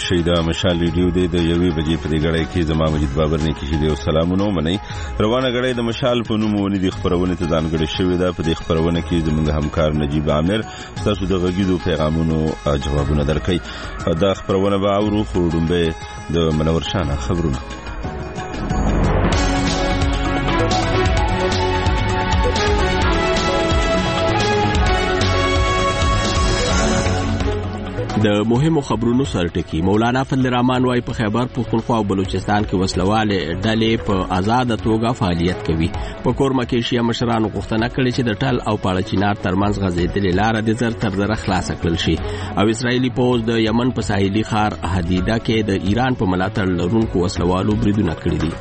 شي د مشال ریډیو د یوې بجې په دې غړې کې زما مجید بابر نه کې دي او سلامونه منئ. روانه غړې د مشال په نوم ونې د خبرونه ته ځانګړې شوې ده. په دې خبرونه کې زموږ همکار نجیب عامر تاسو د غږیدو پیغامونو جوابونه درکړي. دا خبرونه به اورو خو ډومبه د منور شانه خبرونه. د مهمو خبرونو سرټکی مولانا فضل الرحمن وايي په خیبر پختونخوا او بلوچستان کې وسلواله ډلې په آزاد توګه فعالیت کوي. په کورما کې شیا مشرانو غوښتنه کړې چې د ټل او پاړه چینار ترمنځ غځېدلې لار د زر تر زر خلاص کړل شي او اسرایلی پوز د یمن په ساحلي ښار حدیده کې د ایران په ملاتړ لرونکو وسلوالو بریدونه کړی دي.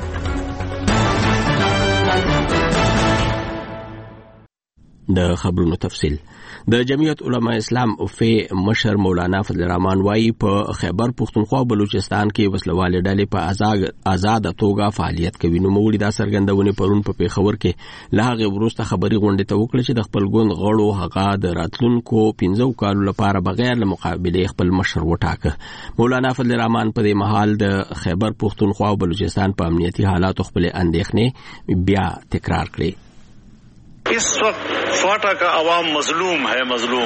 د خبرونو تفصیل. د جمعیت علماء اسلام فی مشر مولانا فضل الرحمن وايي په خیبر پختونخوا او بلوچستان کې وسلواله ډلې په آزاد توګه فعالیت کوي. نو موږ دا څرګندونه پرون په پیښور کې لهغه وروسته خبري غونډه ته وکړه چې د خپل ګوند غړو هغه د راتلونکو 15 کالو لپاره بغیر له مقابله خپل مشر وټاکه. مولانا فضل الرحمن په دې مهال د خیبر پختونخوا او بلوچستان په امنیتي حالات خپل اندېښنې بیا تکرار کړې. इस वक्त फाटा का आवाम मजलूम है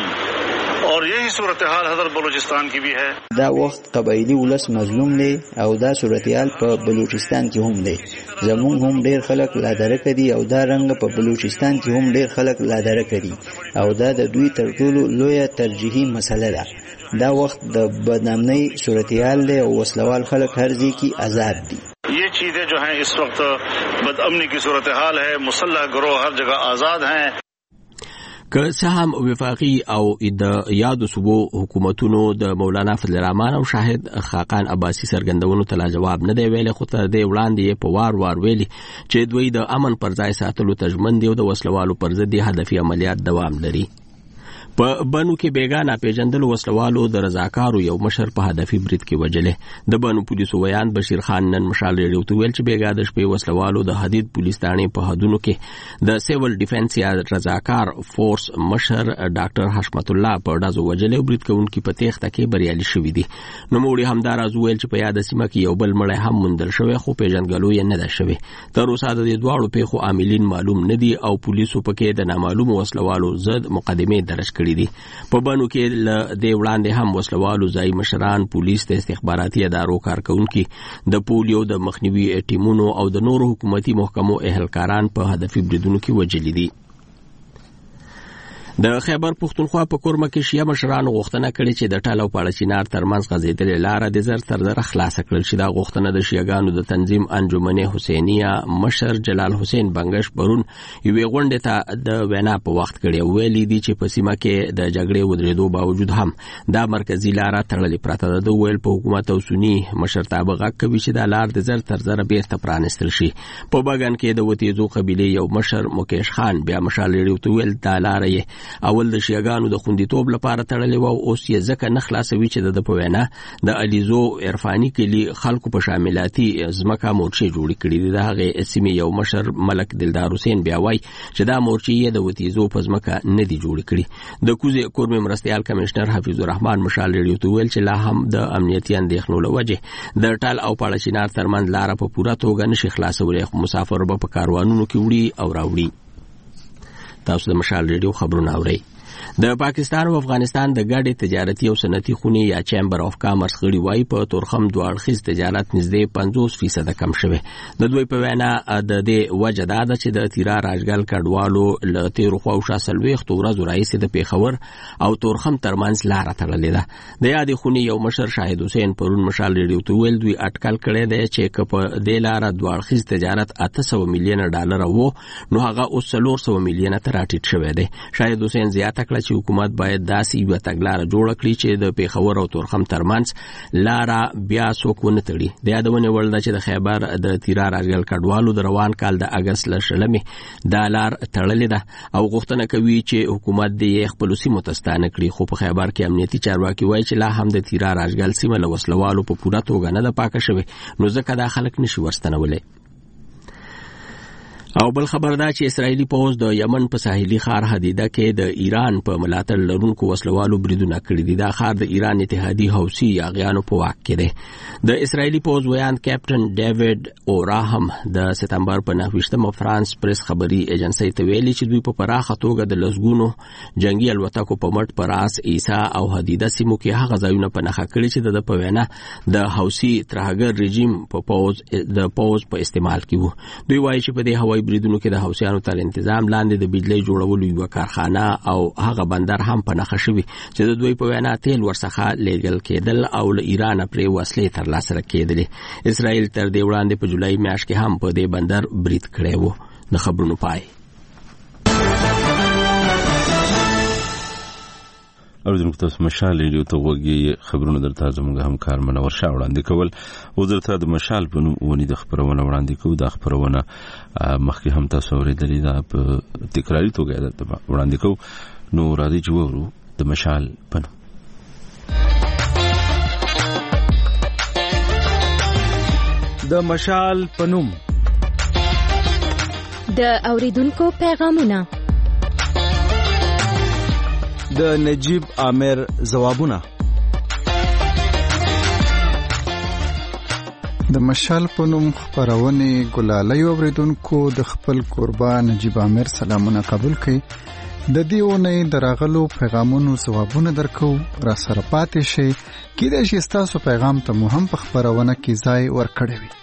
और यही सूरत-ए-हाल हज़रत बलूचिस्तान की भी है. دا वक्त قبایلی ولس مظلوم دی او دا صورتحال په بلوچستان کې هم دی. زمونږ هم ډیر خلک لادرک دي او دا رنګ په بلوچستان کې هم ډیر خلک لادرک دي او دا د دوی تر ټولو لویه ترجیحي مسله ده. دا وخت د بدنامۍ صورتحال دی او وسلوال خلک هر ځای کې آزاد دي. ये चीजें जो हैं इस वक्त बदअमनी की सूरत हाल है. मुसल्लह गिरोह हर जगह आजाद हैं. که څه هم وفاقي او د یادو صوبو حکومتونو د مولانا فضل الرحمن او شاهد خاقان عباسی سرګندونو ته جواب نه دی ویلي، خو تر دې وړاندې په وار ویلي چې دوی د امن پر ځای ساتلو تجمن دی او د وسلوالو پر ضد هدفي عملیات دوام لري. په بنو کې بیگانه پیژندل وسلوالو د رضاکارو یو مشر په هدفي برید کې وجلې. د بنو پولیسو ویان بشیر خان نن مشال ریډیو ته ویل چې بیګا د شپې وسلوالو د حدید پولیس ثانې په حدودو کې د سیول ډیفنس یا رضاکار فورس مشر ډاکټر حشمت الله په دازو وجلې برید کوونکي په تخته کې بریالي شوې دي. نو موږ هم دا راز ویل چې په یاد سیمه کې یو بل مړی هم مندل شوی خو پیژنګلو یې نه ده شوی. تر اوسه د دواړو پیښو عاملین معلوم نه دي او پولیسو پکې د نامعلوم وسلوالو ضد مقدمه درج کړې دي. په بانو کې د وړاندې هم وسلوالو ځای مشران، پولیس، د استخباراتي ادارو کارکونکي، د پولیو د مخنیوي ټیمونو او د نورو حکومتي محکمو اهلکاران په هدفي بریدونو کې وجلي دي. د خیبر پختونخوا په کورما کې شیا مشرانو غوښتنه کړې چې د ټاله او پاړه چینار ترمنځ غځېدلې لار د زر تر زر خلاص کړل شي. دا غوښتنه د شیاګانو د تنظیم انجمن حسینیه مشر جلال حسین بنگش پرون یوې غونډې ته د وینا په وخت کړی. ویلي دي چې په سیمه کې د جګړې ودرېدو باوجود هم دا مرکزی لار تړلې پراته ده. د ویل په حکومت او سنی مشرتابه غږ کوي چې دا لار د زر تر زر بیرته پرانستل شي. په بغان کې د وتیزو قبیله یو مشر مکیش خان بیا مشال ریډیو ته ویل دا لار یې اول د شیاګانو د خوندیتوب لپاره تړلې و او اوس یې ځکه نه خلاصوي چې د پوینا د الیزو عرفانی کلی خلکو په شاملاتي ځمکه مورچې جوړې کړې دي. د هغه اسمي یو مشر ملک دلدار حسین بیا وایي چې دا مورچې د وتیزو په ځمکه نه دي جوړې کړې. د کوزه کورمې مرستيال کمشنر حفیظ الرحمن مشال ریډیو ته ویل چې لا هم د امنیتي اندېښنو له وجې د ټال او پاړه چینار ترمنځ لار په پوره توګه نشي خلاصولای. مسافر به په کاروانونو کې وړي او راوړي. تاسو د مشال ریډیو خبرونه اورئ. د پاکستان او افغانستان د ګډې تجارتي او صنعتي خونې یا چیمبر اف کامرس غړي وایي په تورخم دوړخیز تجارت نږدې 50% کم شوه. د دوی په وینا د دې وجه دا ده چې د تیرا راجګل کډوالو له تیر خو او شاسلويخ تورز رئیس د پیښور او تورخم ترمنځ لار تړلې ده. د یادې خونې یو مشر شاهد حسین پرون مشال ریډیو ته ویل دوی اټکل کړی دی چې په دې لار دوړخیز تجارت 800 میلیون ډالر وو نو هغه اوس 400 میلیون ته راټیټ شوی دی. شاهد حسین زیاته کړه چې حکومت باید داسې یو تګلارې جوړ کړي چې د پیښور او تورخم ترمنځ لار بیا څوک ونه تړي. د یادونه وړ ده چې د خیبر د تیرا راجګل کډوالو د روان کال د اگست لشلمه د لار تړلې ده او غوښتنه کوي چې حکومت دې خپل سیمه تستانه کړي. خو په خیبر کې امنیتي چارواکي وایي چې لا هم د تیرا راجګل سیمه له وسلوالو په پوره توګه نه ده پاکه شوی نو ځکه دا خلک نشي ورستنولای. او بل خبر دا چې اسرایلی پوز د یمن په ساحلي ښار حدیده کې د ایران په ملاتړ لرونکو وسلوالو بریدونه کړي دي. دا ښار د ایران اتحادي حوثي یاغیانو په واک کې دی. د اسرایلی پوز ویان کیپټن ډیوډ اوراهم د سپتمبر په 9 فرانس پریس خبري ایجنسی ته ویلي چې دوی په پراخه توګه د لسګونو جنگي الوتکو په مټ پراس عیسی او حدیده سیمو کې هغه ځایونه په نښه کړي چې د په وینا د حوثي ترهګر رژیم په پوز په استعمال کې وو. دوی وایي چې په دې هوایي بریدونو کې د حوثیانو تر انتظام لاندې د بجلی جوړولو یو کارخانه او هغه بندر هم په نښه شوی چې د دوی په وینا تیل ورڅخه لیږل کېدل او له ایران پرې وسلې ترلاسه کېدلې. اسرائیل تر دې وړاندې په جولای میاشت کې هم په دې بندر برید کړی وو. د خبرونو پای. اوریدونکو تاسو مشال ریډیو ته وګورئ. خبرونه درته زموږ همکار منور شاه وړاندې کول او درته د مشال په نوم ونی د خبرونه وړاندې کوو. د خبرونه مخکې هم تاسو اوریدلې ده په تکراری توګه د وړاندې کوو. نو راځي چې وورو د مشال په نوم. د مشال په نوم د اوریدونکو پیغامونه، د نجیب عامر ځوابونه. د مشال په نوم خبرونه ګلالی اوریدونکو د خپل قربان نجیب عامر سلامونه قبول کړئ. د دې ونې دراغلو پیغامونو ځوابونه درکو. را سره پاتې شي کېدای شي تاسو پیغام ته مو هم په خبرونه کې ځای ورکړی وي.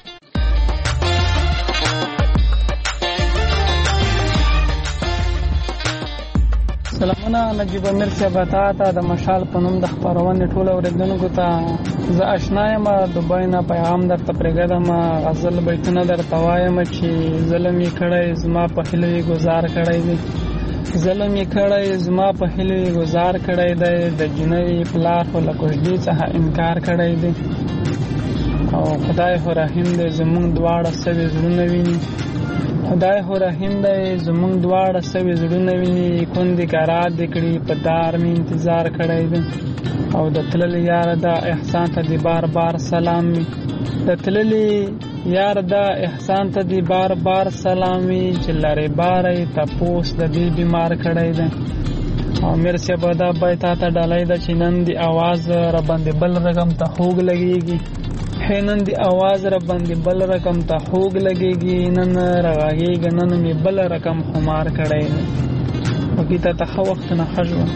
سلامونه نجیب عامر صاحب ته د مشال په نوم د خبرونه ټول اوریدونکو ته زه آشنا یم. دوبای نه پیغام درته پرېږدم. غزل بیتونه درته وایم چې ظلم یې کړی زما په هیلو یې گزار کړی دی. ظلم یې کړی زما په هیلو یې گزار کړی دی. د جنۍ پلار خو له کوژدې څخه انکار کړی دی. او خدای خو رحیم دی زمونږ دواړه سوي زړونه ویني. خدای خو رحیم دی زمونږ دواړه سوي زړونه ویني. کندې کرار دې کړي په دار مې انتظار کړی دی. او د تللي یاره دا احسان ته دې بار بار سلام وي. د تللي یاره دا احسان ته دې بار بار سلام وي چې لرې بارې تپوس د دې بیمار کړی دی. او میر صاحب دا بیت ته ډالۍ ده چې نن دې اواز را باندې بل رقم ته خوږ لګېږي. نن دی آواز را باندې بل رقم ته خوږ لګېږي. نن راغېږي نن مې بل رقم خمار کړی دی. وګي ته ښه وخت نه ښه ژوند.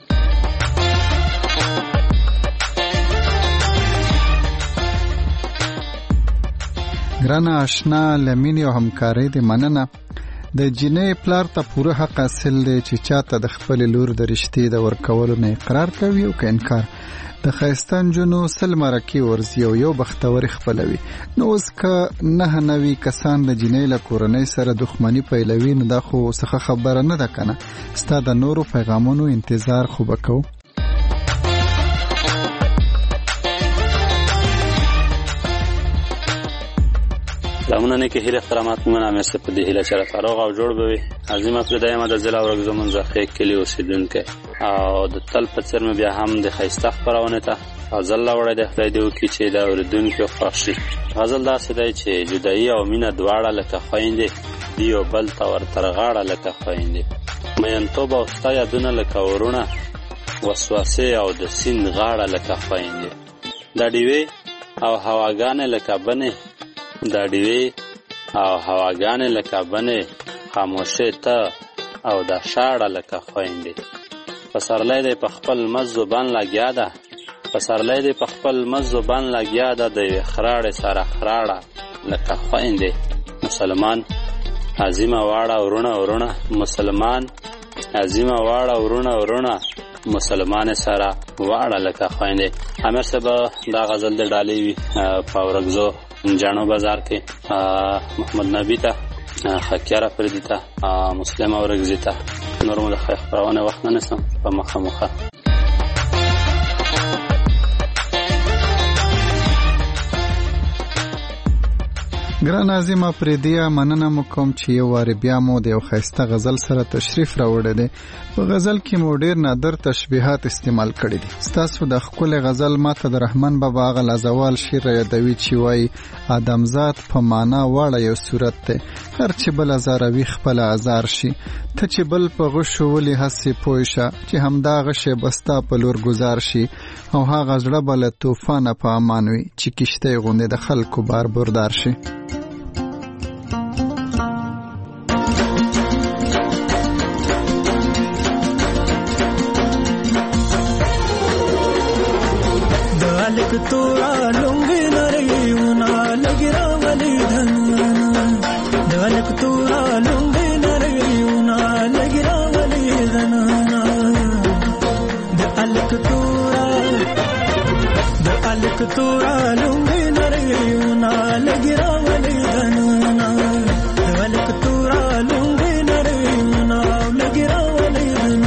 ګرانه آشنا لمینې او همکارۍ دې مننه. د جنۍ پلار ته پوره حق حاصل دی چې چاته د خپل لور د رشتې د ورکولو نه اقرار کوي او که انکار. د ښایسته نجونو سل مرکې ورځي او یو بختورې خپلوي. نو اوس که 99 کسان د جنۍ له کورنۍ سره دښمني پیلوي نو دا خو څه خبره نه ده که نه. ستا د نورو پیغامونو انتظار خو به کوو. سلامونه نیکی هیله احترامات من هم است پدی هیله چرا فراغ او جوړ بوي. عظیم ابتدای ما د ضلع ورګزو منځخه کلی اوسیدونکو او د تل په څیر مې بیا هم د خیسته خبرونه ته غزل وړه د خدای دی وکي چې دا اوریدونکو خوشي. غزل دا څه دی چې جدایي او مینه دواړه لکه خويندې دی او بل تا ور ترغاړه لکه خويندې. مې انتوب او ستا یادونه لکه ورونه وسوسه او د سین غاړه لکه خويندې. دا دیوي او هواګانې لکه بنه دا دیوی او هواګانې لکه بنې خاموشه ته او دا شاړه لکه خويندې. پسرلی دی په خپل مزو بن لګیا ده. پسرلی دی په خپل مزو بن لګیا ده. د یوې خراړې سره خراړه لکه خويندې. مسلمان عظیمه واړه ورونه ورونه مسلمان عظیمه واړه ورونه ورونه مسلمان سره واړه لکه خويندې. امیر صاحب دا غزل د ډالۍ وي په ورګزو جانو بازار کې محمد نبی ته خکیاره پردی ته مسلم اورګزی ته نور مو د خبرونه وخت نه نسم په مخه مخه. ګران عظیمه پردیه مننه مو کوم چې یو وار بیا مو د یو ښایسته غزل سره تشریف راوړی دی. په غزل کې مو ډیر نادر تشبیهات استعمال کړي دي. ستاسو د ښکلې غزل ماته د رحمان بابا هغه لازوال شعر یادوي چې وایي آدمزاد په معنا واړه یو صورت دی. هر چې بل ازاروي خپل ازار شي، ته چې بل په غشو ولې هسې پوه شه چې همدا غشې بستا په لور گزار شي، او هغه زړه به له طوفانه په امان وي چې کشتۍ غوندې د خلکو بار بردار شي. तोरा लुंगी नरियुना लगिरा वली धनना दलक तोरा लुंगी नरियुना लगिरा वली धनना दलक तोरा लुंगी नरियुना लगिरा वली धनना दलक तोरा लुंगी नरियुना लगिरा वली धनना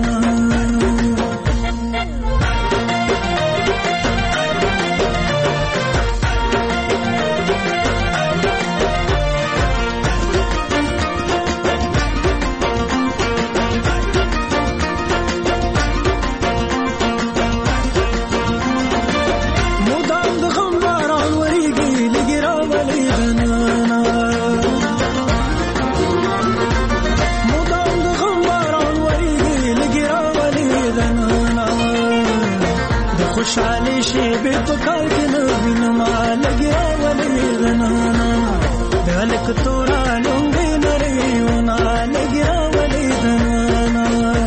खुशहाली शे बेपकार के नवीन माल गया वली धनाना दलक तोरा लुंगी नरियुना लगिया वली धनाना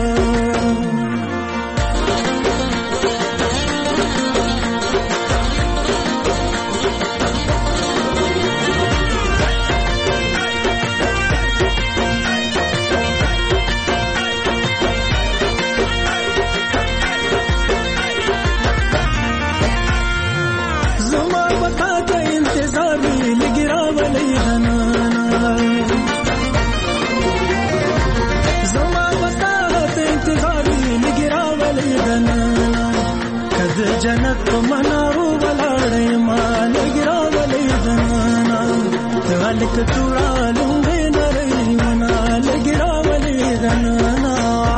जन्नत मनारू बलाड़े माल गिरा वली धनाना दलक तोरा लुंगी नरियुना लगिरा वली धनाना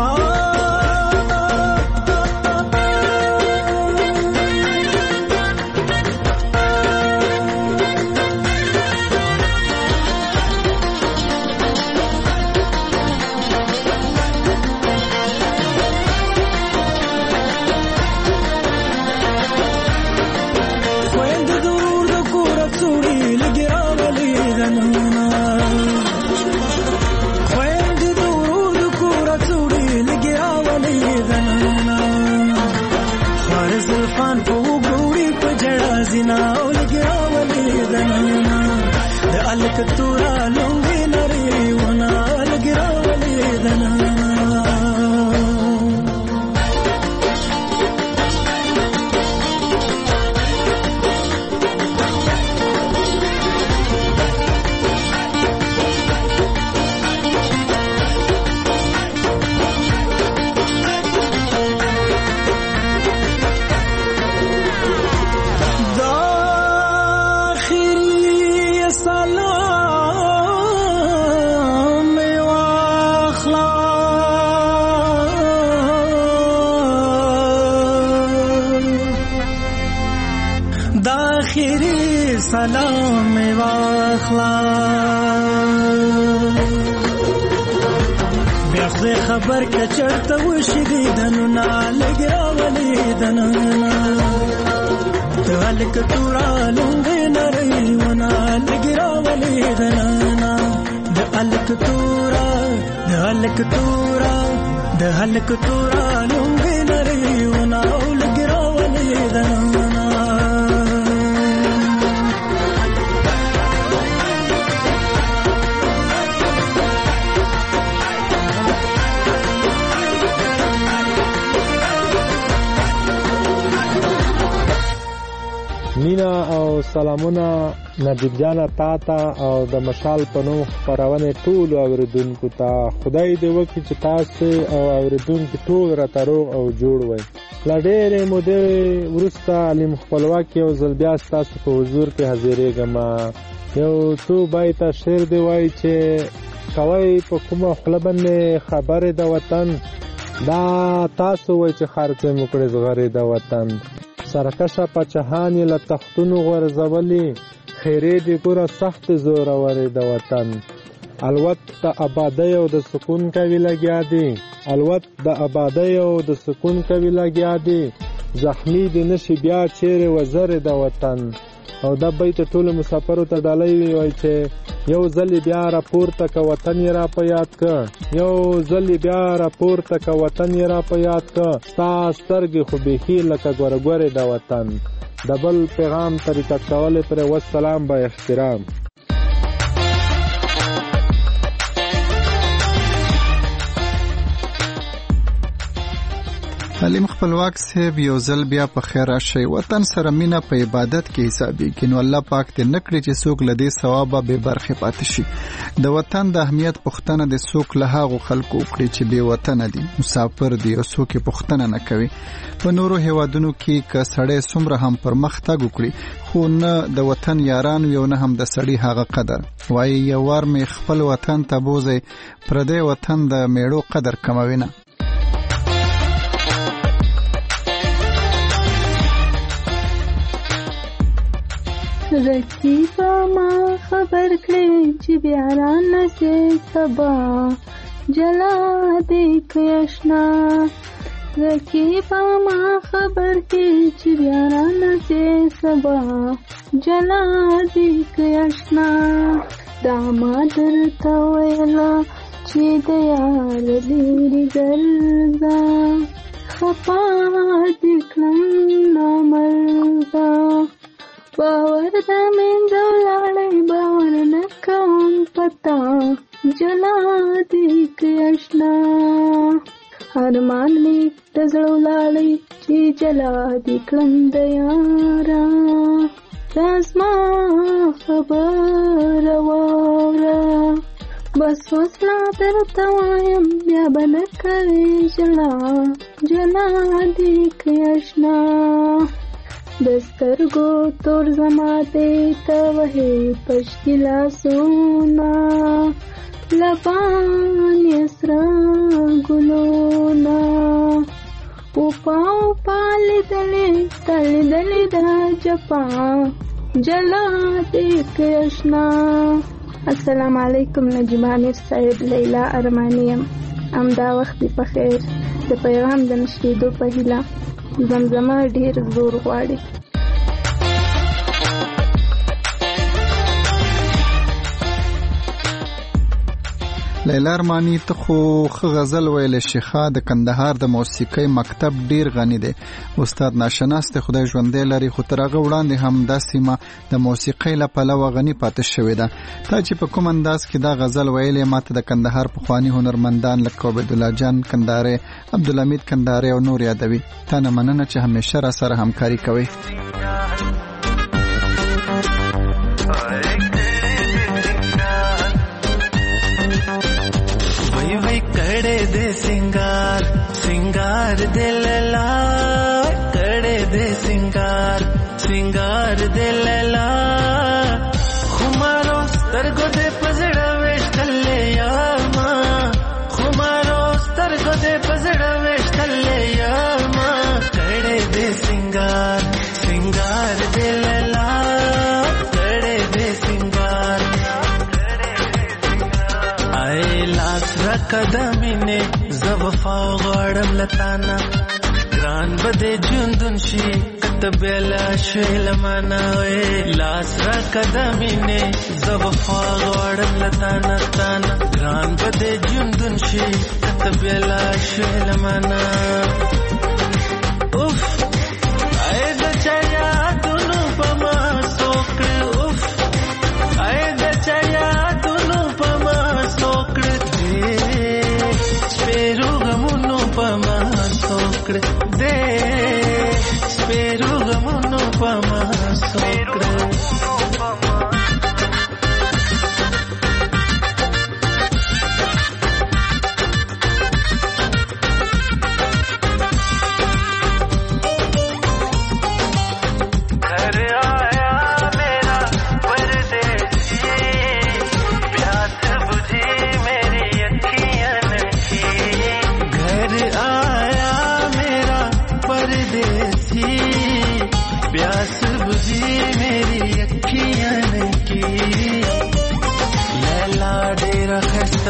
दलक तोरा लुंगी नरियुना लगिरा वली धनाना سلام واخلا بیاخذ خبر کچرته وشدي دننا لګرا ولي دننا دلک تورا لونګ نریونا لګرا ولي دننا دلک تورا لونګ نریونا لګرا ولي دننا مینا او سلامونه نجیب جانا تا او د مشال په نوم خبرونه ټول اوریدونکو ته خدای دې وکړي چې تاسو او اوریدونکو ټول را تروغ او جوړ وي. لډېرې مودې ورسته علم خپلواکي او ځل بیا تاسو په حضور کې حاضرېږم. یو څو بیت شعر دی وایي چې کوي په کومه خپل باندې خبره د وطن دا تاسو وایي چې خرڅ مکړې زغره د وطن سرکشه پچهانی له تختونو غرزولی خیرې دې ګوره سخت زورورې د وطن الوت د آبادۍ او د سکون کوي لګیا دي الوت د آبادۍ او د سکون کوي لګیا دي زخمی دې نشي بیا چیرې وزرې د وطن او دا بیت ټول مسافرو ته ډالۍ وای چې یو ځل بیا راپورته که وطن یې را په یاد که یو ځل بیا راپورته که وطن یې را په یاد که ستا سترګې خو بیخي لکه ګورګورې د وطن د بل پیغام طریقه کولې پرې والسلام با احترام. علیم خپلواک صاحب یو ځل بیا په خیر راشي. وطن سره مینه په عبادت کې حسابېږي نو الله پاک دې نکړي چې څوک له دې ثوابه بې برخې پاتې شي. د وطن د اهمیت پوښتنه د څوک له هغو خلکو وکړي چې بې وطنه دي مسافر دي او څوک یې پوښتنه نه کوي. په نورو هیوادونو کې که سړی څومره هم پرمختګ وکړي خو نه د وطن یاران وي او نه هم د سړي هغه قدر. وایي یو وار مې خپل وطن ته بوځئ پردی وطن د میړو قدر کموي نه. رقیبا ما خبر کړې چې بیا را نسې سبا جلا دې کښنا رقیبا ما خبر کړې چې بیا را نسې سبا جلا دې کښنا دا ما درته ویلا چې د یار لري ګرځا خفا دې کړم نامردا باور د مینځ ولاړی باور نه کوم پتا جلا دې کښنا ارمان می د زړه ولاړی چې جلا دې کړم د یارا زما خبر واوره بس وسلا درته وایم بیا به نه کوې جلا جلا دې کښنا دسترګو تور زما دې ته وهې پشکي لاسونه لبان یې سره ګلونه اوپا لیدلې تا لیدلې د جپا جلا دې کښنا. السلام علیکم نجیب عامر صاحب لیلا ارمانی یم همدا وخت په خیر د پیغام د نشریدو په هیله زمزمه ډیر زور غواړي. لیلا ارمانی ته خو غزل ویل شيخه د کندهار د موسیقۍ مکتب ډیر غنی دی. استاد ناشناس ته خدای ژوندې لري خو تر هغه وړاندې هم د سیمه د موسیقۍ له پلوه غنی پاتې شوې ده. تا چې په کوم انداز کې دا غزل ویلې ماته د کندهار پخوانی هنرمندان لکه عبدالله جان کندهاري عبدالحمید کندهاري او نور یادوي. تا نه مننه چې همیشه را سره همکاري کوي. कड़े दे सिंगार सिंगार दे लैला कड़े दे सिंगार सिंगार दे लैला खुमारो स्तरगो दे पजड़ा वेश कल्ले यामा खुमारो स्तरगो दे पजड़ा वेश कल्ले यामा कड़े दे सिंगार सिंगार दे लैला कड़े दे सिंगार आए लास قدمینه زوفا غړم لتانا ګران بده جوندون شي کتبلا شلمانا وې لاس را قدمینه زوفا غړم لتانا تانا ګران بده جوندون شي کتبلا شلمانا اوف اې د چایا دونو پما سوکړ اوف اې د چایا دونو پما سوکړ Spero gamuno pama sokre de Spero gamuno pama sokre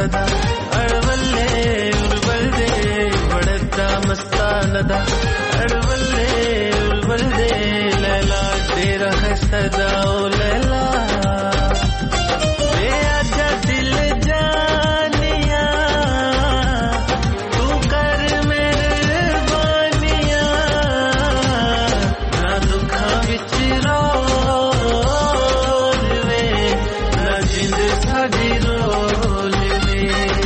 خستدا اړولې وربلدې وړتا مستاندا اړولې وربلدې لیلا ډېر خستدا او لیلا بے اجا دل جانیا تو کر مہربانیا نا دکھا وچ رول وے نا جند ساڈی رول وے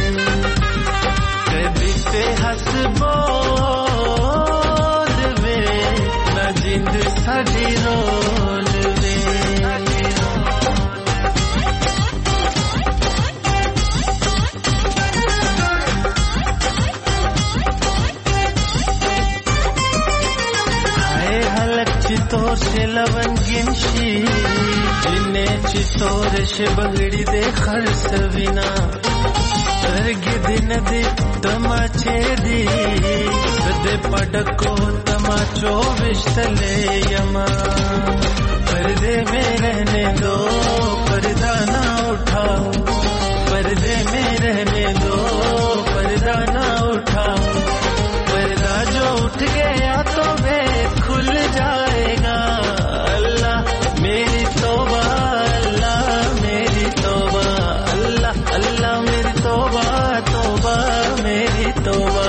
کبھی تے ہس بول وے نا جند ساڈی رول وے चितोर से लवंगिन शी जिन्ने चितोर से बगड़ी दे खरसविना तरगे दिन दे तमाचे दी सदे पडको तमाचो विश्तले यमा पर्दे में रहने दो पर्दा ना उठाओ पर्दे में रहने दो पर्दा ना उठाओ पर्दा जो उठ गया तो वे खुल जाएगा अल्लाह मेरी तौबा अल्लाह मेरी तौबा अल्लाह अल्लाह मेरी तौबा तौबा मेरी तौबा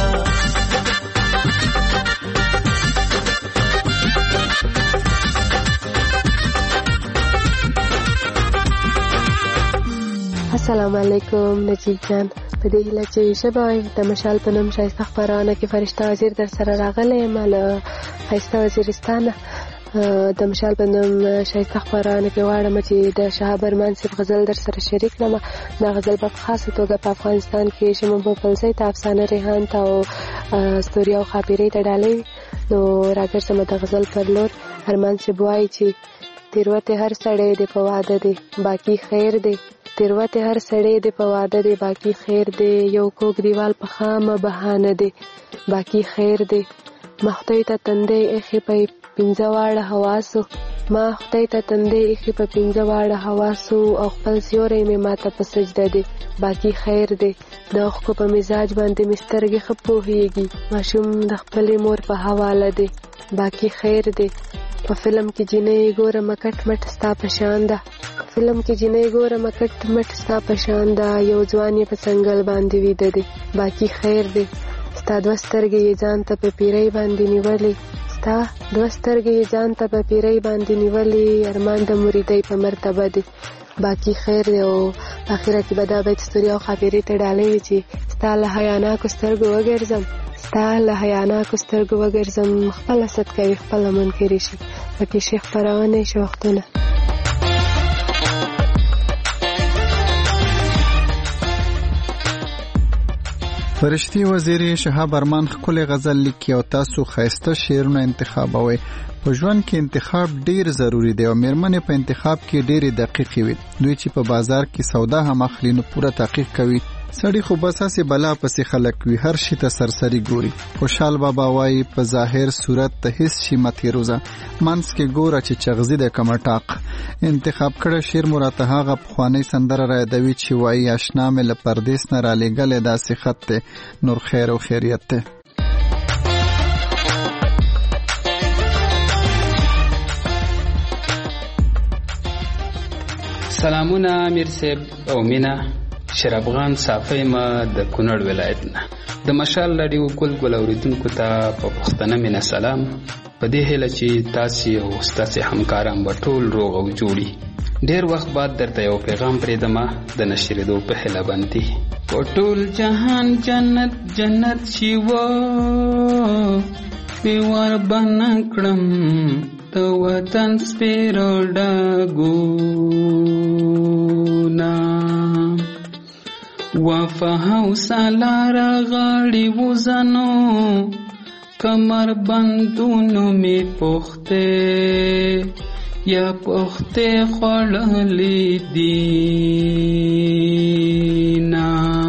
السلام علیکم نجیب جان په دې هیله چې شبه د مشال په نوم ښایسته خپرونه کې فرشته وزیر در سره راغلی یم له ښایسته وزیرستانه د مشال په نوم ښایسته خپرونه کې غواړم چې د شهاب ارمان صاحب غزل در سره شریک کړم. دا غزل په خاصه توګه په افغانستان کې شمو پلسۍ ته افسانه ریحان ته او ستوري او خاپیرۍ ته ډالۍ نو راګرځم د غزل پر لور. ارمان صاحب وایي چې تیروتې هر سړی دی په واده دی باقي خیر دی تیروتې هر سړی دی په واده دی باقي خیر دی یو کوک دیوال په خامه بهانه دی باقي خیر دی ما خدای ته تندی ایښې په پنځه واړه حواسو ما خدای ته تندی ایښې په پنځه واړه حواسو او خپل سیوری مې ماته په سجده دی باقي خیر دی د اوښکو په مزاج باندې مې سترګې ښه پوهېږي ماشوم د خپلې مور په حواله دی باقي خیر دی په فلم کې جینۍ ګورم کټ مټ ستا په شان ده فلم کې جینۍ ګورم کټ مټ ستا په شان ده یو ځوان یې په څنګل باندې ویده دی باقي خیر دی ستا دوه سترګې یې ځان ته په پیرۍ باندې نیولې ستا دوه سترګې یې ځان ته په پیرۍ باندې نیولې ارمان د مریدۍ په مرتبه دی باقي خیر دی او په اخره کې به دا بیت ستوري او خاپیرۍ ته ډالۍ وي چې ستا له حیاناکو سترګو وګرځم ستا له حیاناکو سترګو وګرځم خپله ست کوي خپله منکرې شي پکې شیخ خپرونې شوختونه فرشتي وزیري شهاب ارمان ښکلی غزل لیکي او تاسو ښایسته شعرونه انتخابوئ. په ژوند کې انتخاب ډیر ضروری دی او میرمنې په انتخاب کې ډېرې دقیقې وي. دوی چې په بازار کې سودا هم اخلي نو پوره تحقیق کوي. سړی خو بس هسې بلا پسې خلک وي هر شي ته سرسري ګوري. خوشحال بابا وایي په ظاهر صورت ته هیڅ شي مه تېروځه منځ کې ګوره چې چغزي دی که مټاق. انتخاب کړی شعر مو راته هغه پخوانۍ سندره رایادوي چې وایي اشنا مې له پردیس نه رالیږلی داسې خط دی نور خیر او خیریت دی. سلامونه امیر صاحب او مینا شرابغان صافی ما د کونړ ولایت نه د مشال رادیو ګل اوریدونکو ته په پښتنه مینا سلام. په دې هیله چې تاسو او تاسو همکاران به ټول روغ او جوړي. ډیر وخت بعد درته یو پیغام پرېدمه د نشریدو په هیله باندې. په ټول جهان جنت جنت شي وو پیوار بنا کړم د وطن سپیرو ډاګونا وفهو سالارا غاړي وزنو کمر بندونو می پخته یا پخته خړلې دینا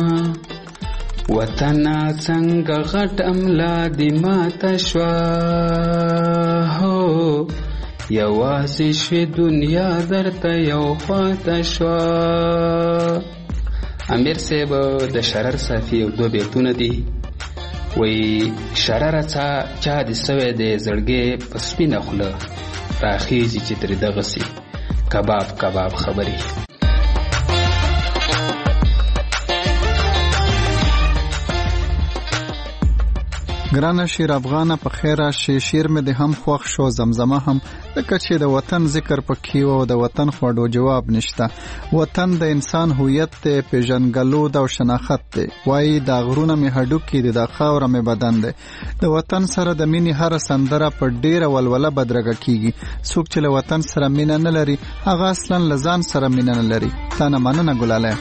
وطن څنګه غټ املا دی ماته شوا هو یوازې شوی دنیا درته یو خواته شوا امیر صاحب د شرر صافي یو دوه بیتونه دي وی شرر چا د سوی د زړګې په سپینه خوله راخیږي چې ترې دغسې کباب کباب خبرې. ګرانه شیر افغانه په خیر راشي. شیر مې د هم خوښ شو، زمزمه هم، لکه چې د وطن ذکر پکې و او د وطن خوړو جواب نشته. وطن د انسان هویت دی، پیژنګلو د او شناخت دی. وایي دا غرونه مې هډوکي دي، دا خاوره مې بدن دی. د وطن سره د مینې هر سندره په ډیره ولوله بدرګه کیږي. څوک چې له وطن سره مینه نه لري هغه اصلا له ځان سره مینه نه لري. تا نه مننه ګلاله.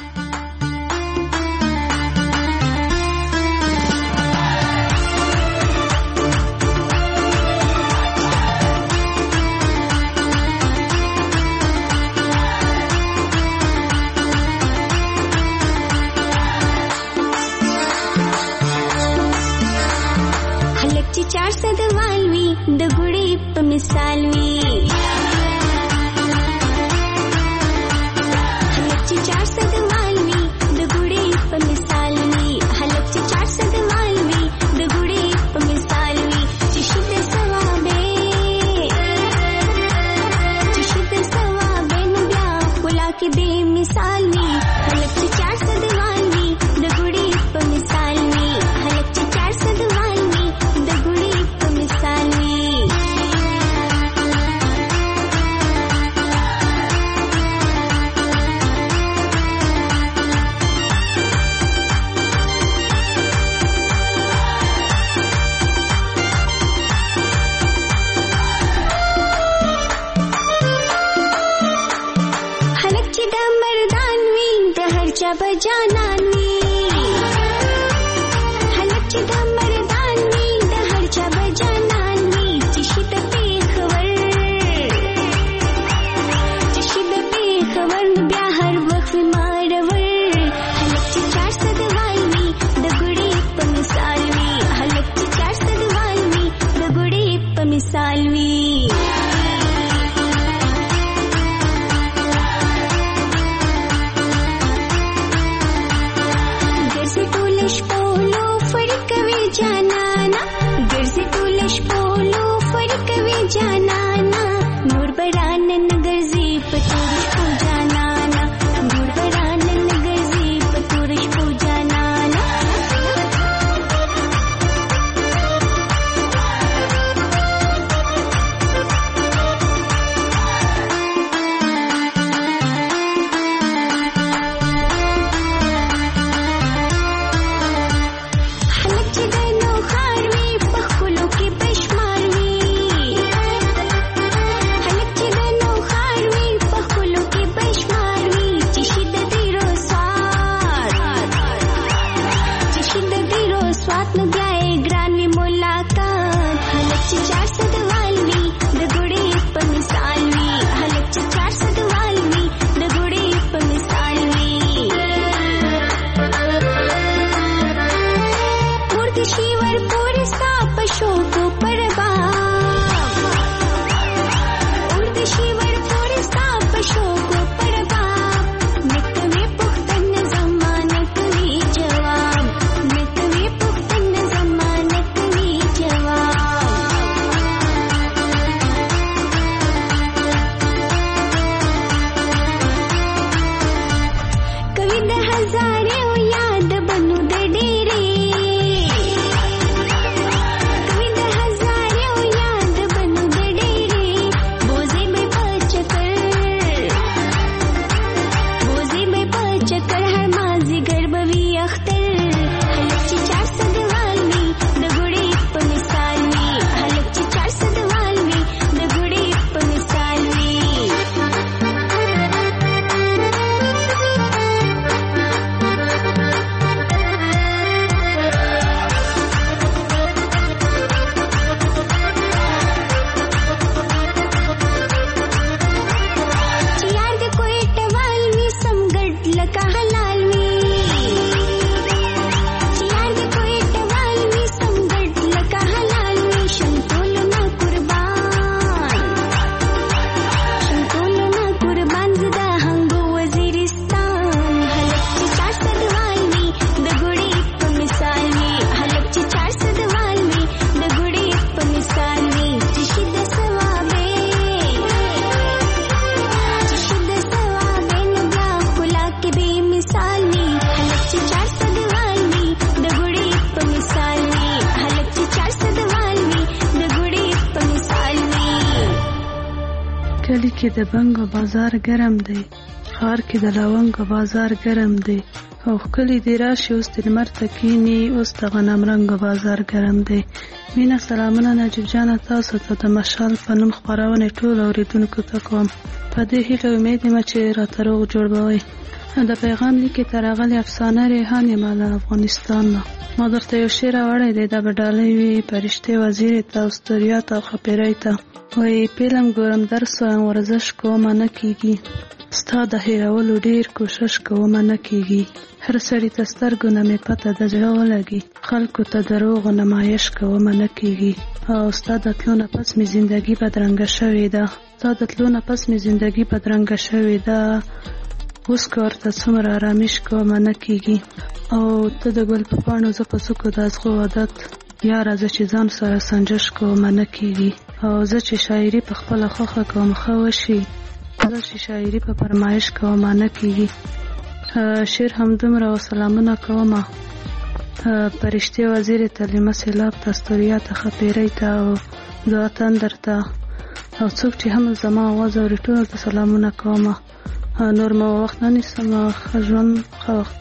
کلی کې د بنګو بازار ګرم دی، ښار کې د لونګو بازار ګرم دی، او کلی دی راشي اوس د لمر ته کینی، اوس د غنم رنګو بازار ګرم دی. مینا سلامونه نجیب جانه تاسو ته د مشال په نوم خپرونې ټول اوریدونکو ته کوم. په دې هیله امید یم چې راته روغ جوړ به وئ. د پیغام لیکې ته راغلی افسانه ریحان یم له افغانستان نه. ما درته یو شعر راوړی دی، دا به ډالۍ وي فرشتې وزیرې ته، استوریات او ښاپیرۍ ته. وایي فلم ګورم درس وایم ورزش کومه نه کیږي، ستا د هېرولو ډېر کوشش کومه نه کیږي. هر سړي ته سترګو نه مې پته د زړه ولګي، خلکو ته دروغو نمایش کومه نه کیږي. او ستا د تلو نه پس مې زندګي بدرنګه شوې ده، ستا د تلو نه پس مې زندګي بدرنګه شوې ده. اوس که ورته څومره آرامش کومه نه کیږي. او ته د ګل په پاڼو زه په څوکو د ازغو عادت، یاره زه چې ځان سره سنجش کومه نه کیږي. او زه چې شاعري په خپله خوښه کوم ښه وشي، زه چې شاعري په فرمایش کومه نه کیږي. شعر همدومره او سلامونه کومه فرشتې وزیرې ته، لیمه سیلاب ته، استوریا ته، ښاپیرۍ ته او د وطن درته، او څوک چې هم زما آواز اوري ټولو ته سلامونه کومه. نور مو وخت نه نیسم، ښه ژوند، ښه وخت.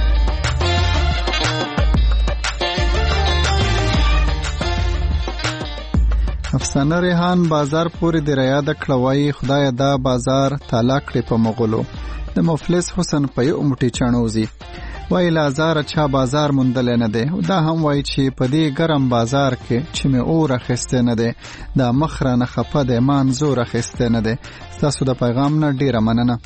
افسانه ریحان بازار پورې د رایاده کړه، وایي خدای دا بازار تالا کړې په مغولو، د مفلس حسن په یو موټی چڼوزي. وایي له هزاره چا بازار موندلی نه دی. دا هم وایي چې په دې ګرم بازار کې چې مې اور اخیستی نه دی، دا مخ رانه خفه دی، ما انځور اخیستی نه دی. ستاسو د پیغام نه ډیره مننه.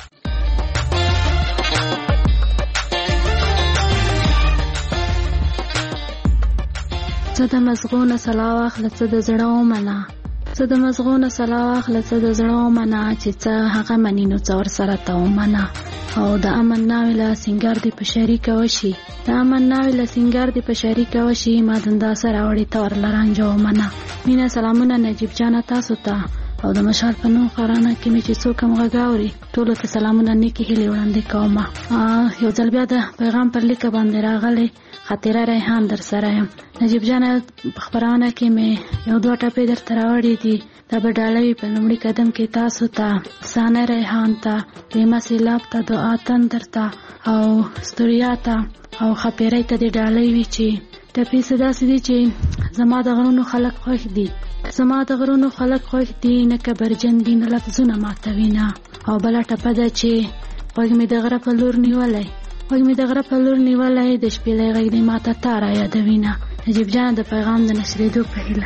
څه د مزغونه سلا واخله څه د زړه ومنه، څه د مزغونه سلا واخله څه د زړه ومنه، چې څه هغه مني نو څه ورسره ته ومنه. او د امن ناوې له سینګار دې په شریکه وشي، د امن ناوې له سینګار دې په شریکه وشي، ما دندا سره وړې ته ورله رانجه ومنه. مینه سلامونه نجیب جانه تاسو ته، او د مشال په نوم خپرونه کې مې چې څوک هم غږ اوري ټولو ته سلامونه نیکې هیلې وړاندې کومه. یو ځل بیا د پیغام پر لیکه باندې راغلی خاطره ریحان در سره یم. نجیب جانه په خپرونه کې مې یو دوه ټپې درته راوړي دي، دا به ډالۍ په لومړي قدم کې تاسو ته، افسانه ریحان ته، لیمه سیلاب ته، دعا تندر ته او ستوریا ته او ښاپیرۍ ته دې ډالۍ وي. چې ټپې څه داسې دي چې زما د غرونو خلک خوښ دي، زما د غرونو خلک خوښ دي، نه کبرجن دي نه لفظونه ماتوي نه. او بله ټپه ده چې غوږ مې د غره په لور نیولی، غوږ مې د غره په لور نیولی، د شپېلۍ غږ دې ماته تا را یادوي نه. نجیب جان د پیغام د نشرېدو په هیله.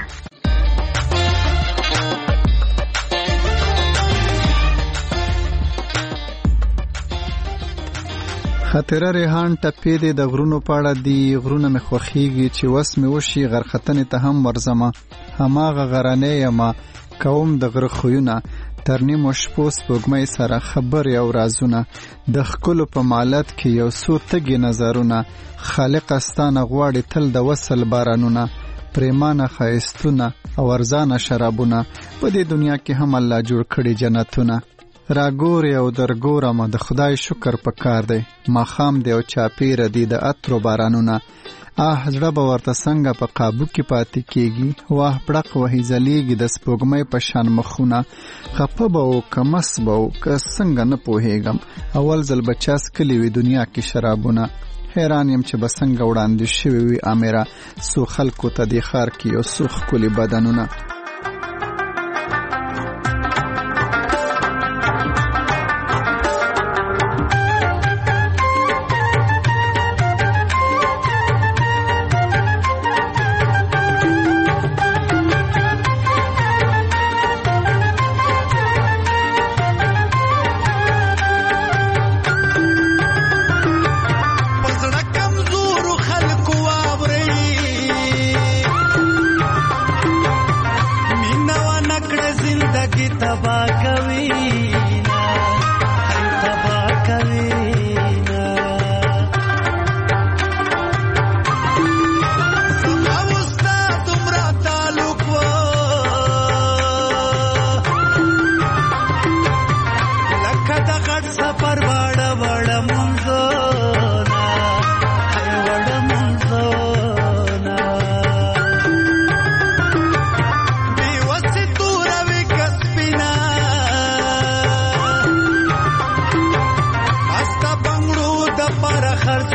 خاطره ریحان ټپې دې د غرونو پاړه دي، غرونه مې خوښیږي چې وس مې وشي غرختنې ته هم ورځمه، هماغه غرنۍ یمه کوم د غره خویونه، تر نیمو شپو سپوږمۍ سره خبرې او رازونه، د ښکلو په مالت کې یو څو تږي نظرونه، خالقه ستانه غواړي تل د وصل بارانونه، پریمانه ښایستونه او ارزانه شرابونه، په دې دنیا کې هم الله جوړ کړي جنتونه. راګوري او درګورم د خدای شکر پکار دی، ماښام دی او چاپیره دی د عطرو بارانونه، زړه به ورته څنګه په قابو کې پاتې کېږي، واه پړق وهي ځلیږي د سپوږمۍ په شان مخونه، خفه به و که مست به و که څنګه نه پوهېږم، اول ځل به چا څکلي وي دنیا کې شرابونه، حیران یم چې به څنګه وړاندې شوي وي امره څو خلکو ته دې ښار کې یو څو ښکلي بدنونه.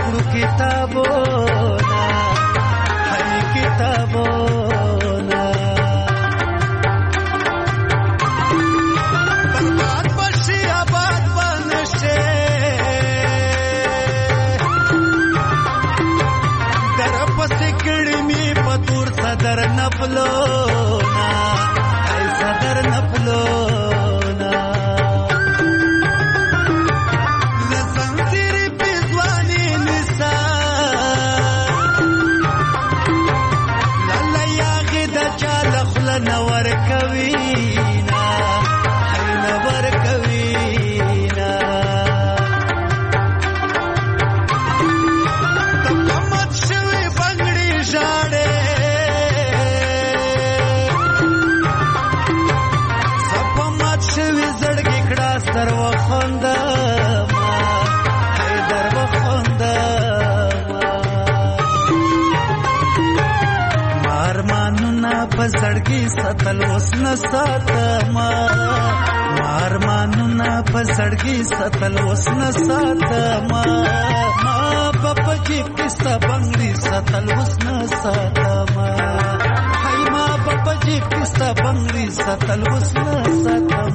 کړو کتابونه هي کتابونه برباد بشي آباد بنشه در پسې کړي می پتور صدر نپلونا ای صدر نپلونا زنجیر پیزوانی نسا لالا یاغی دا چال خل نور کوینا ای نور کوینا تپمت شوی بنگڑی جاڑے در وخندم هی در وخندم مارمانونا پسړګي ستل اوس نه ساتم مارمانونا پسړګي ستل اوس نه ساتم ما پپجي کستا بنگړي ستل اوس نه ساتم هی ما پپجي کستا بنگړي ستل اوس نه ساتم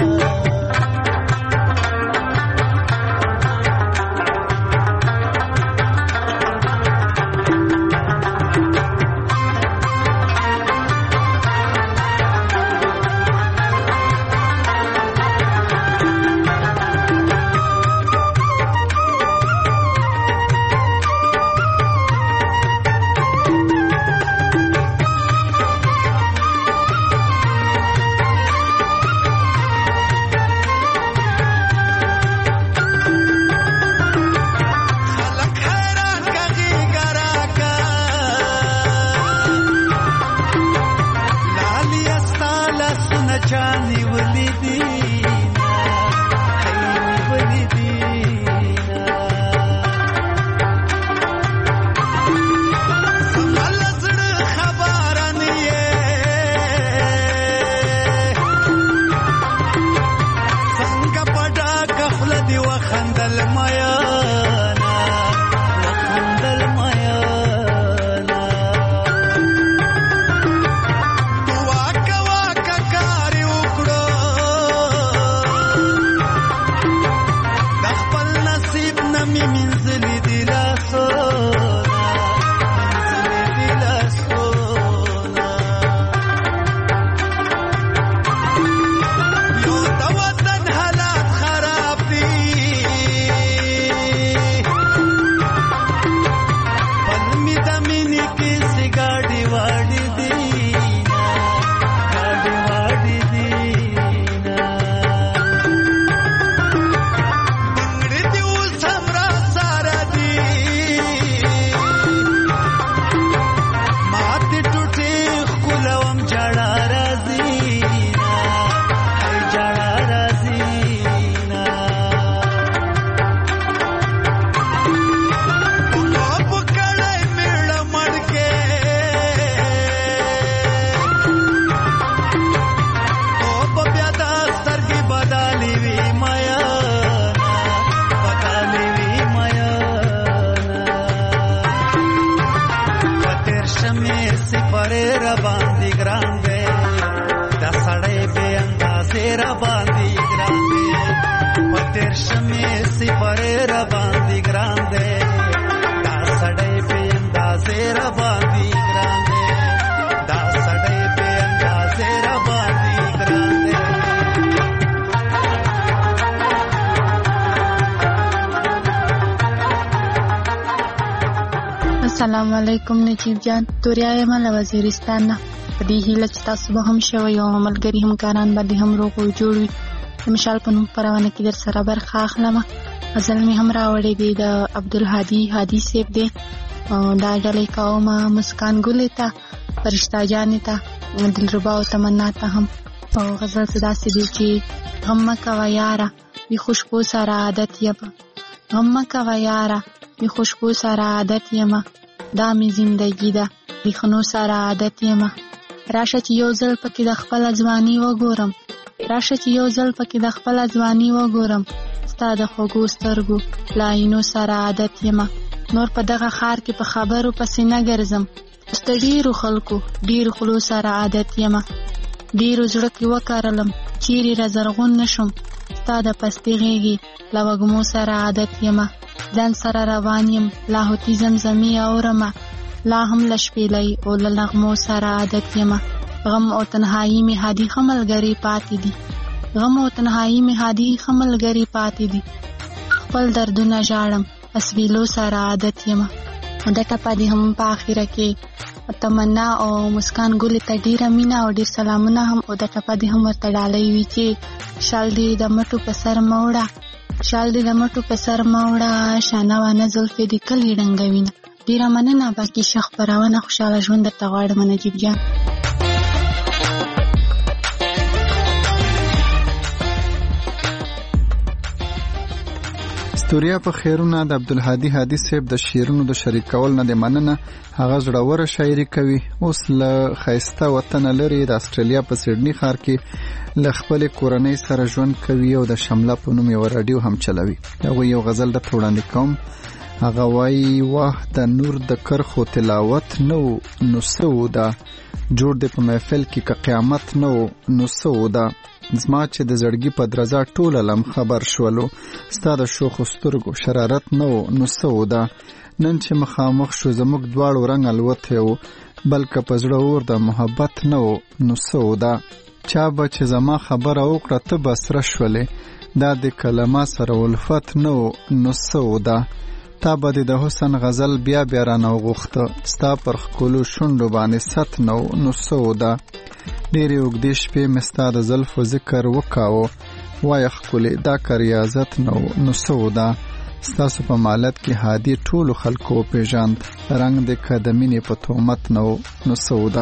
السلام علیکم نجیب جان توریا یم له وزیرستان نه په دې هیله چې تاسو به هم شوی او ملګري همکاران باندې هم روغ او جوړ وي د مشال په نوم خپرونه کې در سره برخه اخلم غزل مې هم راوړی دی د عبدالهادي هادي صاحب دی دا ډالۍ کوم مسکان ګلې ته فرشته جانې ته دلربا او تمنا ته هم غزل څه داسې دی چې غم مه کوه یاره بې خوشبو سره عادت یم غم مه کوه یاره بې خوشبو سره عادت یم دا مې زندګي ده بیخنو سره عادت یم راشه چې یو ځل پکې د خپل ځواني وګورم راشه چې یو ځل پکې د خپل ځواني وګورم ستا د خوږو سترګو لاینو سره عادت یم نور په دغه ښار کې په خبرو پسې نه ګرځم. اوس د ډېرو خلکو ډېرو خولو سره عادت یمه، ډېرو زړه کې وکرلم چیرې را زرغون نشم. ستا د پستې غېږې له وږمو سره عادت یمه، ځان سره روان یم لاهوتي زمزمې اورمه، لا هم له شپېلۍ او له نغمو سره عادت یمه. غم او تنهایی مې هادي ښه ملګري پاتې دي، غم او تنهایی مې هادي ښه ملګري پاتې دي. خپل دردونه ژاړم اسویلو سره عادت یمه. د ټپه دې هم په آخره کې تمنا او مسکان ګلې ته ډېره مینه او ډېر سلامونه هم، او د ټپه دې هم ورته ډالۍ وي چې شال دې د مټو په سر مه وړه، شال دې د مټو په سر مه وړه، شانه وانه زلفې دې کلي ړنګوینه. ډېره مننه. باقي ښه خپرونه خوشحاله ژوند درته غواړم نجیب جان. ستوریا په خیرونه د عبدالهادي هادي صاحب د شعرونو د شریکول نه د مننه. هغه زړوره شاعري کوي. اوس له ښایسته وطنه لرې د استرالیا په سیډني ښار کې له خپلې کورنۍ سره ژوند کوي او د شمله په نوم یوه راډیو هم چلوي. هغوی یو غزل درته وړاندې کوم. هغه وایي واه د نور د کرخو تلاوت نه و نو څه وده، جوړ دی په محفل کې که قیامت نه و نو څه وده، زما چې د زړګي په درزا ټول علم خبر شولو، ستا د شوخو سترګو شرارت نه و نو څه وده، نن چې مخامخ شو زموږ دواړو رنګ الوتی و، بلکه په زړه اور د محبت نه و نو څه وده، چا به چې زما خبره وکړه ته به سره شولې، دا د کلمه سره الفت نه و نو څه وده، تا به د حسن غزل بیا بیا رانه وغوښته، ستا پر ښکلو شونډو باندې ست نه و نو څه وده، ډېرې اوږدې شپې مې ستا د زلفو ذکر وکاوه، وایه ښکلې دا که ریاضت نه و نو څه وده، ستاسو په مالت کې هادي ټولو خلکو وپېژاند، رنګ دې که د مینې په تهمت نه و نو څه وده.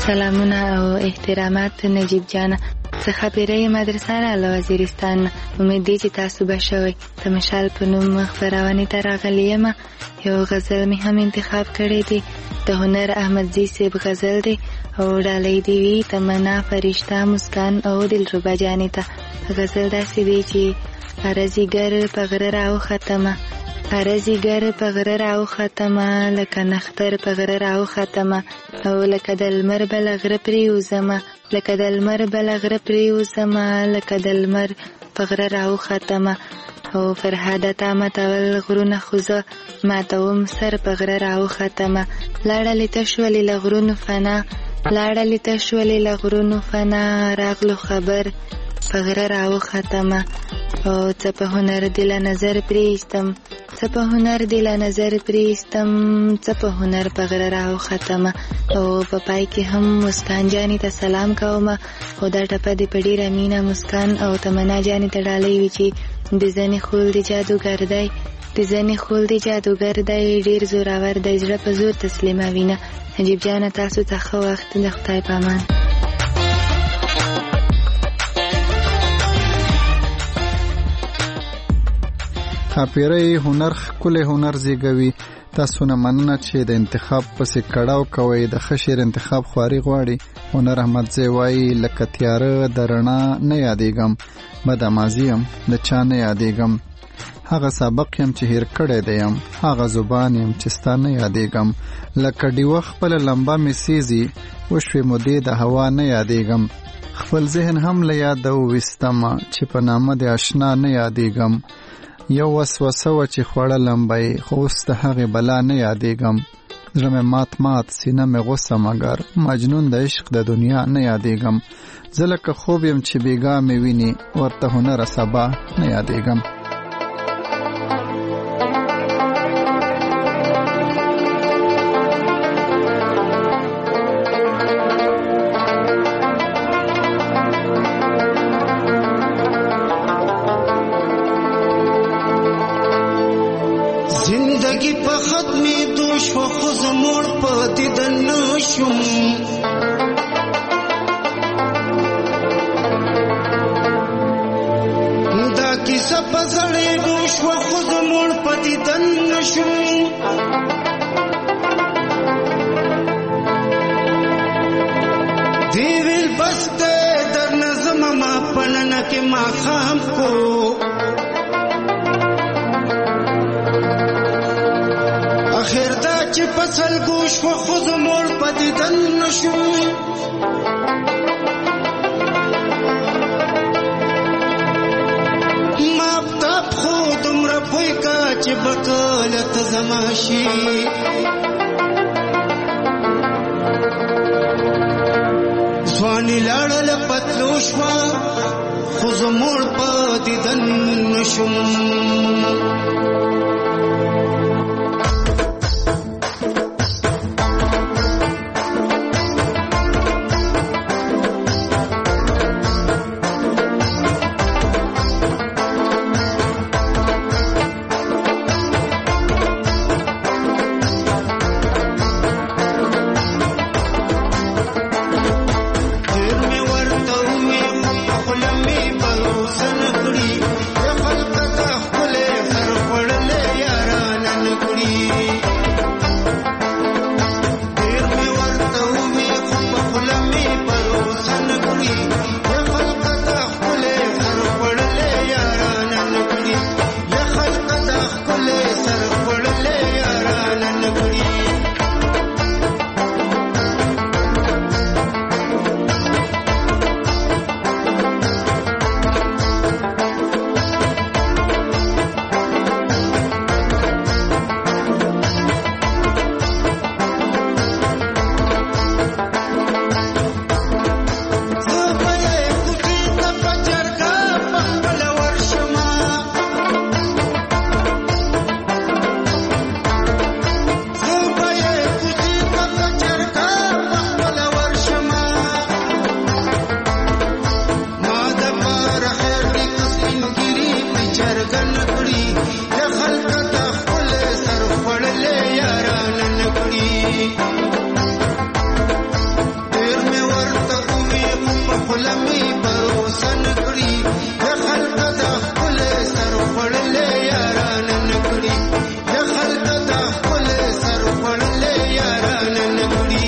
سلامونه او احترامات نجیب جان څخه پیری مدرسه له وزیرستان. امید دی چې تاسو به شوي. د مشال په نوم خپرونې ته راغلی یم. یو غزل مې هم انتخاب کړی دی. د هنر احمدزي صاحب غزل دی او ډالۍ دی وی تمنا فرشته مسکان او دلربا جانې ته. غزل داسې دی چې ارزیګر په غره راو ختمه، ارزیګر په غره راو ختمه، لکه نختر په غره راو ختمه، او لکه د لمر بل غره پریوزمه، لکه د لمر بل غره پریوزمه، لکه د لمر په غره راو ختمه. او فرهاده تا ماتول غرونه خوزه ماتوم سر په غره راو ختمه. لاړلې تشولې له غرونو فنا، لاړلې تشولې له غرونو فنا، راغلو خبر په غره راو ختمه. او څه په هنر دی له نظر پریستم، څه په هنر دی له نظر پریستم، څه په هنر په غره راو ختمه. او په پای کې هم مسکان جانې ته سلام کومه. او دا ټپه دی په ډېره مینه مسکان او تمنا جانې ته ډالۍ وي چې د زنې خول دی جادوګر دی، د زنې خول دی جادوګر دی، ډېر زورور دی، زړه په زور تسلیموینه. نجیب جانه تاسو ته ښه وخت، د خدای په امان. ښاپیرۍ هنر ښکلی هنر زیږوي. تاسو نه مننه چې د انتخاب پسې کړاو کوئ. د ښه شعر انتخاب خواري غواړي. هنر احمدزی وایي لکه تیاره د رڼا نه یادېږم، بده ماضي یم د چا نه یادېږم، هغه سبق یم چې هیر کړی دی یم، هغه زبان یم چې ستا نه یادېږم، لکه ډیوه خپله لمبه مې سیزي، وشوې مودې د هوا نه یادېږم، خپل ذهن هم له یاده وویستمه چې په نامه د اشنا نه یادېږم، یو وسوسه وه چې خوړه لمبه خو اوس د هغې بلا نه یادېږم، زړه مې مات مات سینه مې غوسه مګر مجنون د عشق د دنیا نه یادېږم، زه لکه خوب یم چې بیګا مې ویني ورته هنره سبا نه یادېږم. ځواني لاړل پتلو شوا خو زموږ په دیدن نشم. خلک ته خپل سر خړلې خلمي پروسن کړی د خلق د خپل سر پړلې یاران نکړي د خلق د خپل سر پړلې یاران نکړي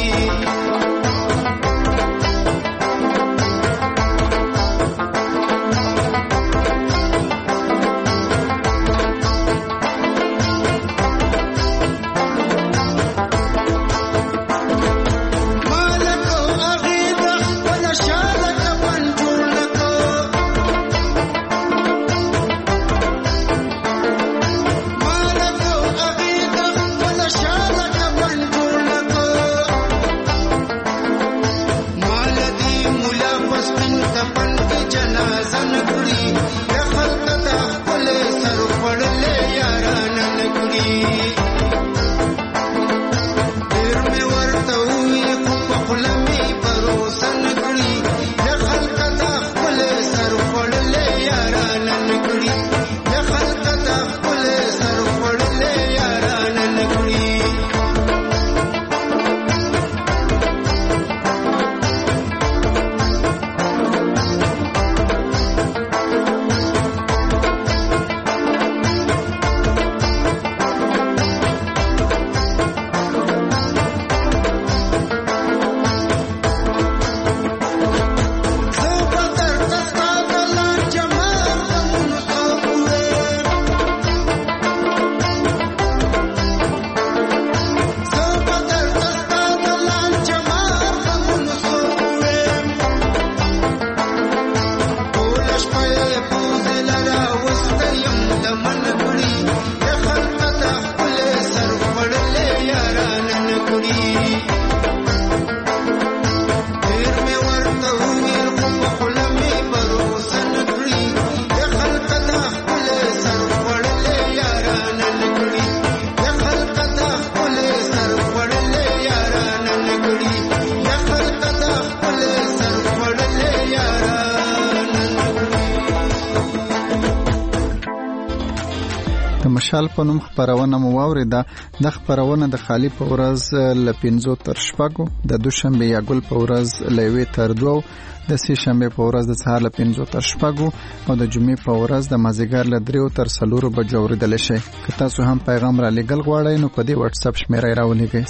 مشال په نوم خبرونه مو واوریده. د خبرونه د خالی په ورځ ل 5 تر 6 د دوشنبه یا ګل په ورځ ل 1 تر 2 د سې شنبه په ورځ د سهار ل 5 تر 6 او د جمعې په ورځ د مازیګر ل 3 تر 4 بجو اوریدل شي. که تاسو هم پیغام را لګل غواړئ نو په دې واتس اپ شمیره راولېږئ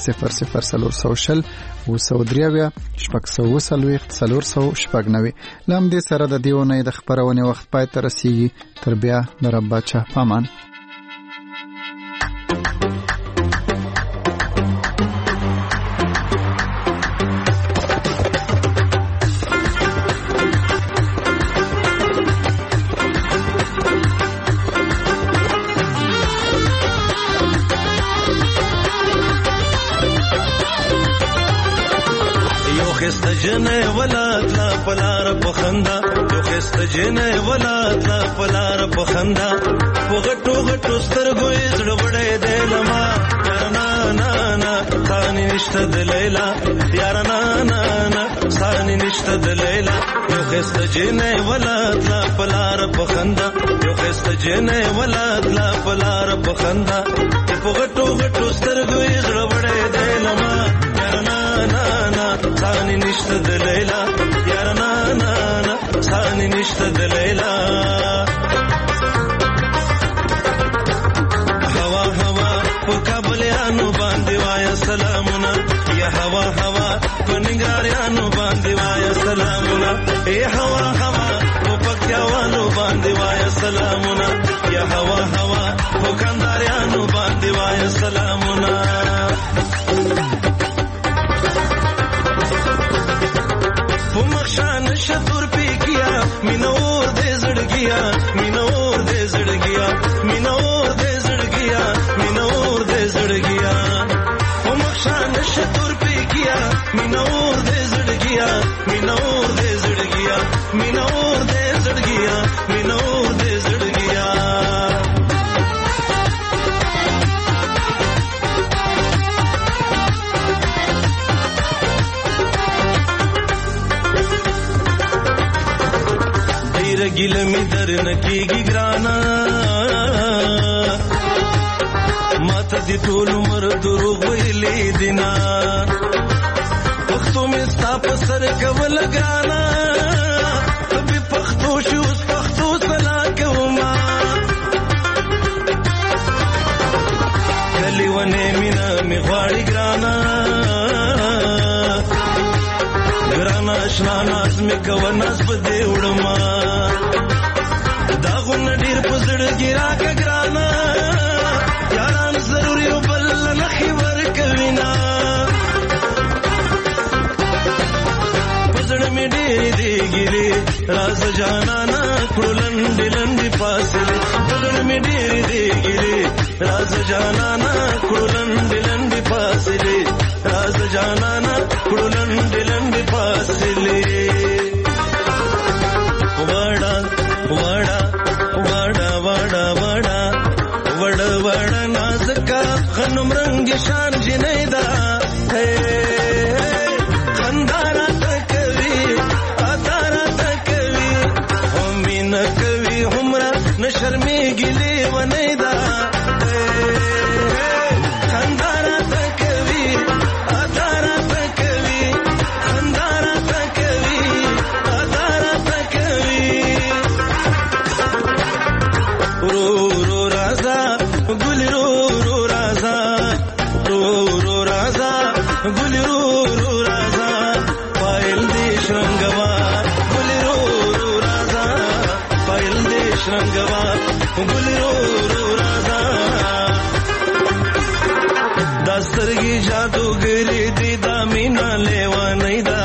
00400 وسودریاویا شپږ سلويخت 499. لم دې سره د دیونه د خبرونه وخت پای تر رسیږي. تر بیا د رب بچا پامان. جنې ولات لا پلار پخندا یو خست جنې ولات لا پلار پخندا وګټو غټو سترګو یې زړوړې دلما یارنا نا ثاني نشته د لیلا یارنا نا ثاني نشته د لیلا یو خست جنې ولات لا پلار پخندا یو خست جنې ولات لا پلار پخندا وګټو غټو سترګو یې زړوړې دلما یارنا نا ثاني نشته د لیلا یارنا نا ثاني نشته د لیلا هوا هوا په کابلیانو باندې وای سلامونه یا هوا هوا په ننګرهاریانو باندې وای سلامونه ای هوا هوا په پکتیاوانو باندې وای سلامونه یا هوا هوا په کندهاریانو باندې وای سلامونه مخشان شتور پی کیا مینور دے زړګیا مینور دے زړګیا مینور دے زړګیا مینور دے زړګیا مخشان شتور پی کیا مینور دے زړګیا مینور دے زړګیا مینور دے زړګیا مینور دے زړګیا गिल में दर न कीगी ग्राना मत दी टोल उमर दुरु वैली दिना वक्तों में साप सर कवल गाना آشنا ناز می کو ناز بده وړما دا غون ډیر پزړ ګرا کګرانا یاران ضروري بل نه خبر کوینا پزړ می ډیر دی ګری راز جانانا کړلند لند پاسله پزړ می ډیر دی ګری راز جانانا کړلند لند پاسله راز جانانا کړلند لند پاسله وړا وړا وړا وړا وړا وړا وړا نازکا غنم رنگ شان جنیدا خندارا تکوي اتارا تکوي همین کوي همرا نشرمي ګلي ونیدا خندارا تکوي اتارا تکوي خندارا تکوي اتارا تکوي رو رو رازا ګل رو رو رازا رو رو رازا ګل رو رو رازا پایل دې شرنګوا ګل رو رو رازا پایل دې شرنګوا ګل رو رو رازا دسترګي جادوګری دې دا مینا لیوا نیدا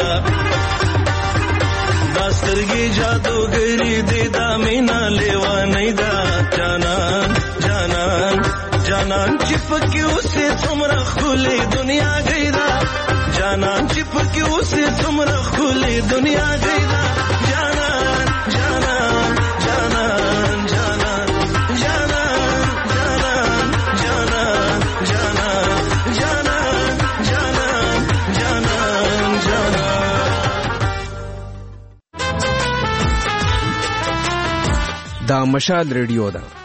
دسترګي جادوګری دې دا مینا لیوا نیدا جانان جانان جانان چپکیو سے څومره خولي دنیا گیدا جانان چپکیو سے څومره خولي دنیا گیدا جانان جانان جانان جانان جانان جانان جانان جانان جانان جانان جانان جانان دا مشال ریډیو ده